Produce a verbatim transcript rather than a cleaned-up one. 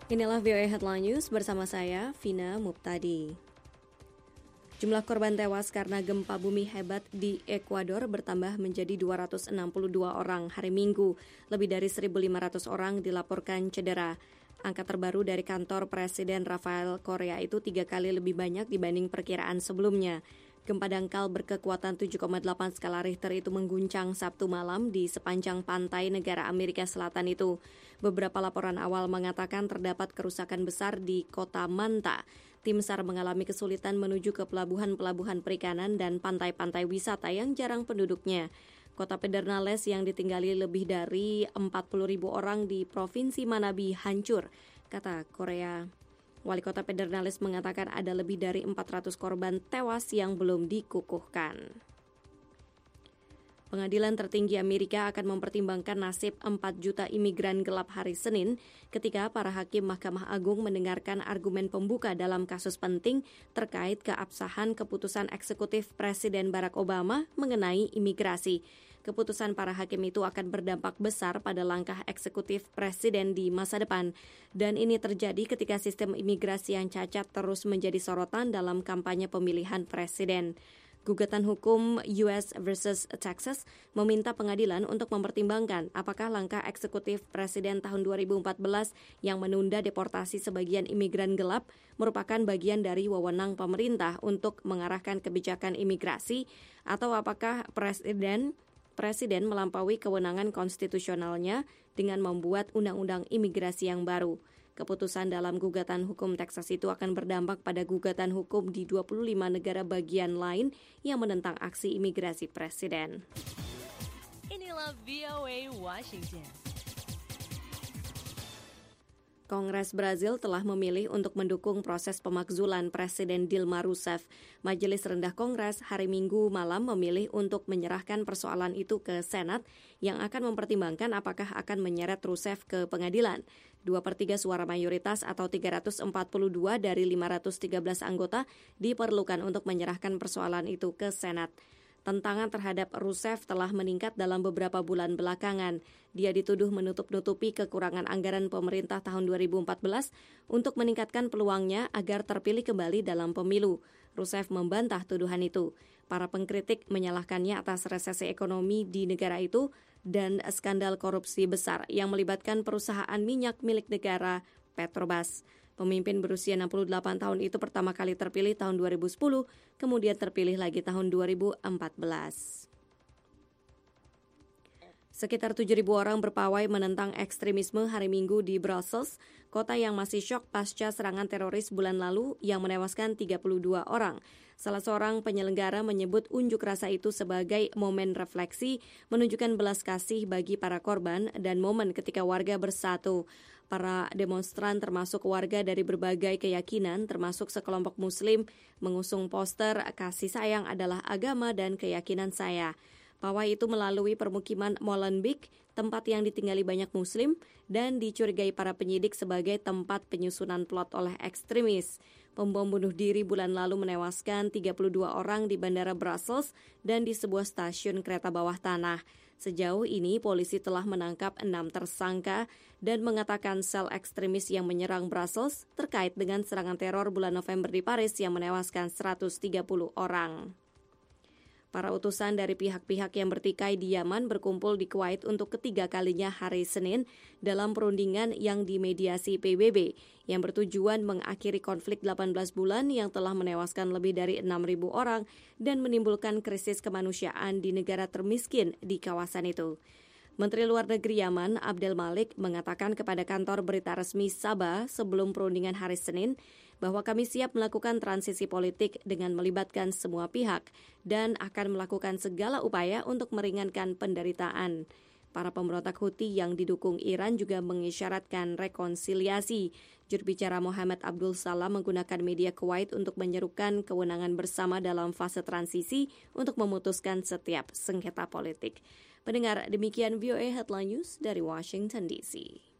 Inilah V O A Headline News bersama saya, Vina Muptadi. Jumlah korban tewas karena gempa bumi hebat di Ekuador bertambah menjadi dua ratus enam puluh dua orang hari Minggu. Lebih dari seribu lima ratus orang dilaporkan cedera. Angka terbaru dari kantor Presiden Rafael Correa itu tiga kali lebih banyak dibanding perkiraan sebelumnya. Gempa dangkal berkekuatan tujuh koma delapan skala Richter itu mengguncang Sabtu malam di sepanjang pantai negara Amerika Selatan itu. Beberapa laporan awal mengatakan terdapat kerusakan besar di kota Manta. Tim SAR mengalami kesulitan menuju ke pelabuhan-pelabuhan perikanan dan pantai-pantai wisata yang jarang penduduknya. Kota Pedernales yang ditinggali lebih dari empat puluh ribu orang di Provinsi Manabí hancur, kata Korea. Wali Kota Pedernales mengatakan ada lebih dari empat ratus korban tewas yang belum dikukuhkan. Pengadilan tertinggi Amerika akan mempertimbangkan nasib empat juta imigran gelap hari Senin ketika para hakim Mahkamah Agung mendengarkan argumen pembuka dalam kasus penting terkait keabsahan keputusan eksekutif Presiden Barack Obama mengenai imigrasi. Keputusan para hakim itu akan berdampak besar pada langkah eksekutif Presiden di masa depan. Dan ini terjadi ketika sistem imigrasi yang cacat terus menjadi sorotan dalam kampanye pemilihan Presiden. Gugatan hukum U S versus Texas meminta pengadilan untuk mempertimbangkan apakah langkah eksekutif Presiden tahun dua ribu empat belas yang menunda deportasi sebagian imigran gelap merupakan bagian dari wewenang pemerintah untuk mengarahkan kebijakan imigrasi atau apakah Presiden Presiden melampaui kewenangan konstitusionalnya dengan membuat undang-undang imigrasi yang baru. Keputusan dalam gugatan hukum Texas itu akan berdampak pada gugatan hukum di dua puluh lima negara bagian lain yang menentang aksi imigrasi Presiden. Inilah V O A Washington. Kongres Brazil telah memilih untuk mendukung proses pemakzulan Presiden Dilma Rousseff. Majelis Rendah Kongres hari Minggu malam memilih untuk menyerahkan persoalan itu ke Senat yang akan mempertimbangkan apakah akan menyeret Rousseff ke pengadilan. Dua per tiga suara mayoritas atau tiga ratus empat puluh dua dari lima ratus tiga belas anggota diperlukan untuk menyerahkan persoalan itu ke Senat. Tentangan terhadap Rousseff telah meningkat dalam beberapa bulan belakangan. Dia dituduh menutup-nutupi kekurangan anggaran pemerintah tahun dua ribu empat belas untuk meningkatkan peluangnya agar terpilih kembali dalam pemilu. Rousseff membantah tuduhan itu. Para pengkritik menyalahkannya atas resesi ekonomi di negara itu dan skandal korupsi besar yang melibatkan perusahaan minyak milik negara Petrobras. Pemimpin berusia enam puluh delapan tahun itu pertama kali terpilih tahun dua ribu sepuluh, kemudian terpilih lagi tahun dua ribu empat belas. Sekitar tujuh ribu orang berpawai menentang ekstremisme hari Minggu di Brussels, kota yang masih syok pasca serangan teroris bulan lalu yang menewaskan tiga puluh dua orang. Salah seorang penyelenggara menyebut unjuk rasa itu sebagai momen refleksi, menunjukkan belas kasih bagi para korban dan momen ketika warga bersatu. Para demonstran termasuk warga dari berbagai keyakinan, termasuk sekelompok Muslim, mengusung poster "Kasih sayang adalah agama dan keyakinan saya". Pawai itu melalui permukiman Molenbeek, tempat yang ditinggali banyak Muslim, dan dicurigai para penyidik sebagai tempat penyusunan plot oleh ekstremis. Pembom bunuh diri bulan lalu menewaskan tiga puluh dua orang di Bandara Brussels dan di sebuah stasiun kereta bawah tanah. Sejauh ini, polisi telah menangkap enam tersangka dan mengatakan sel ekstremis yang menyerang Brussels terkait dengan serangan teror bulan November di Paris yang menewaskan seratus tiga puluh orang. Para utusan dari pihak-pihak yang bertikai di Yaman berkumpul di Kuwait untuk ketiga kalinya hari Senin dalam perundingan yang dimediasi P B B yang bertujuan mengakhiri konflik delapan belas bulan yang telah menewaskan lebih dari enam ribu orang dan menimbulkan krisis kemanusiaan di negara termiskin di kawasan itu. Menteri Luar Negeri Yaman, Abdel Malik, mengatakan kepada kantor berita resmi Sabah sebelum perundingan hari Senin bahwa kami siap melakukan transisi politik dengan melibatkan semua pihak dan akan melakukan segala upaya untuk meringankan penderitaan. Para pemberontak Houthi yang didukung Iran juga mengisyaratkan rekonsiliasi. Jurubicara Muhammad Abdul Salam menggunakan media Kuwait untuk menyerukan kewenangan bersama dalam fase transisi untuk memutuskan setiap sengketa politik. Pendengar, demikian V O A Headline News dari Washington D C.